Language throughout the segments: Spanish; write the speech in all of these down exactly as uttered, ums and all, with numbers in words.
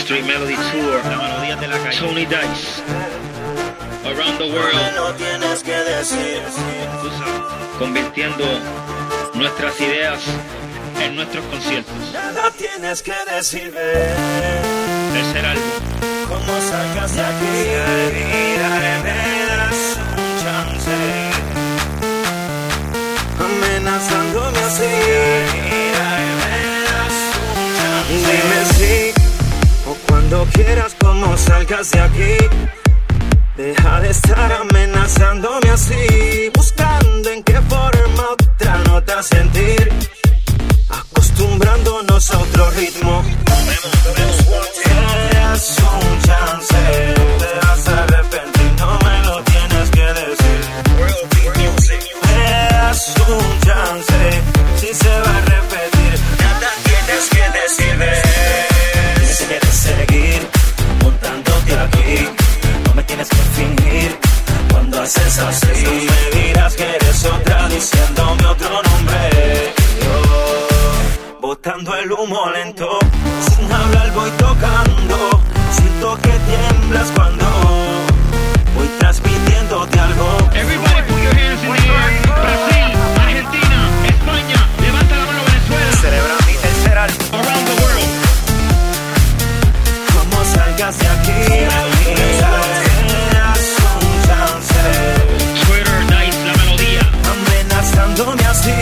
Street Melody Tour, la melodía de la calle. Tony Dice, Around the World. No tienes que decir, convirtiendo nuestras ideas en nuestros conciertos. nada tienes que decirme. Tercer álbum. Como salgas de aquí, mira, me das un chance, amenazándome así. Mira, me das un chance. Dime si o cuando quieras, como salgas de aquí. Deja de estar amenazándome así, buscando en qué forma otra nota sentir, acostumbrándonos a otro ritmo. Te das un chance, te vas a arrepentir, no me lo tienes que decir. Te das un chance, si se va a repetir, nada tienes que decirme. Si quieres seguir montándote aquí, no me tienes que fingir. Cuando haces así, me dirás que eres otra, diciéndome otro nombre. Yo, botando el humo lento, sin hablar voy tocando. Siento que tiemblas cuando voy transmitiéndote algo. Everybody put your hands in the air. Brasil, Argentina, España, levanta la mano Venezuela. Celebra mi tercer álbum. Around the world. Como salgas de aquí, Twitter Dice, la melodía. amenazándome así.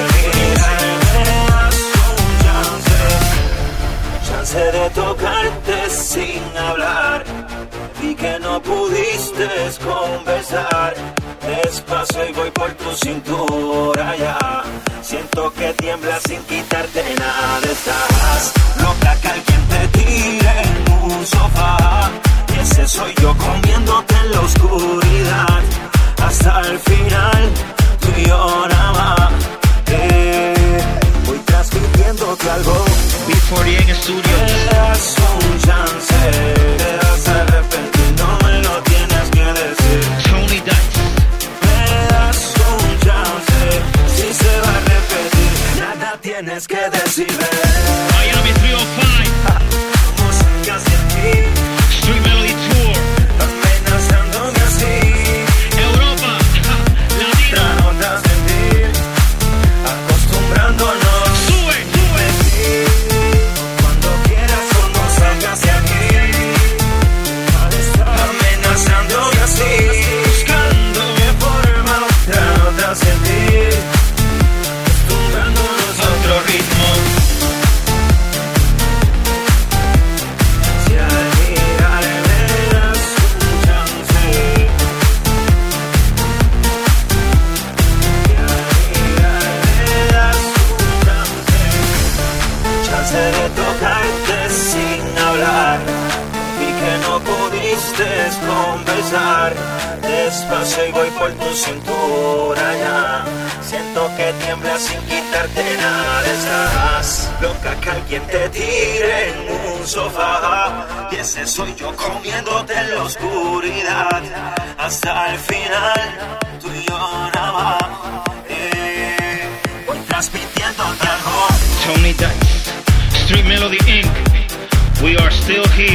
Chance de tocarte sin hablar. Vi que no pudiste conversar. Despacio y voy por tu cintura ya. Siento que tiemblas sin quitarte nada. Estás loca que alguien te tire en un sofá. Y ese soy yo comiéndote en la oscuridad. Hasta el final, tú y yo nada más. Eh, voy transmitiéndote algo. B cuarenta y ocho Studios. Te das un chance, te vas a arrepentir, no me lo tienes que decir. Tony Dice. Me das un chance, si se va a repetir, nada tienes que decirme. Miami tres oh cinco. Como salgas de aquí, Street Melody Tour. amenazándome así. Europa, Otra Latino. nota sentir, acostumbrándonos. Sube, sube. Cuando quieras, como salgas de aquí, amenazándome así, buscando qué forma otra nota sentir, acostumbrándonos a otro ritmo. Si al mirar me das un chance, si al mirar me das un chance, chance de tocarte sin hablar. Vi que no pudiste conversar. Despacio y voy por tu cintura ya. Siento que tiemblas sin quitarte nada. Estás loca que alguien te tire en un sofá. Y ese soy yo comiéndote en la oscuridad. Hasta el final, tú y yo nada más. Eh, voy transmitiéndote algo. Tony Dice. Street Melody Incorporated. We are still here.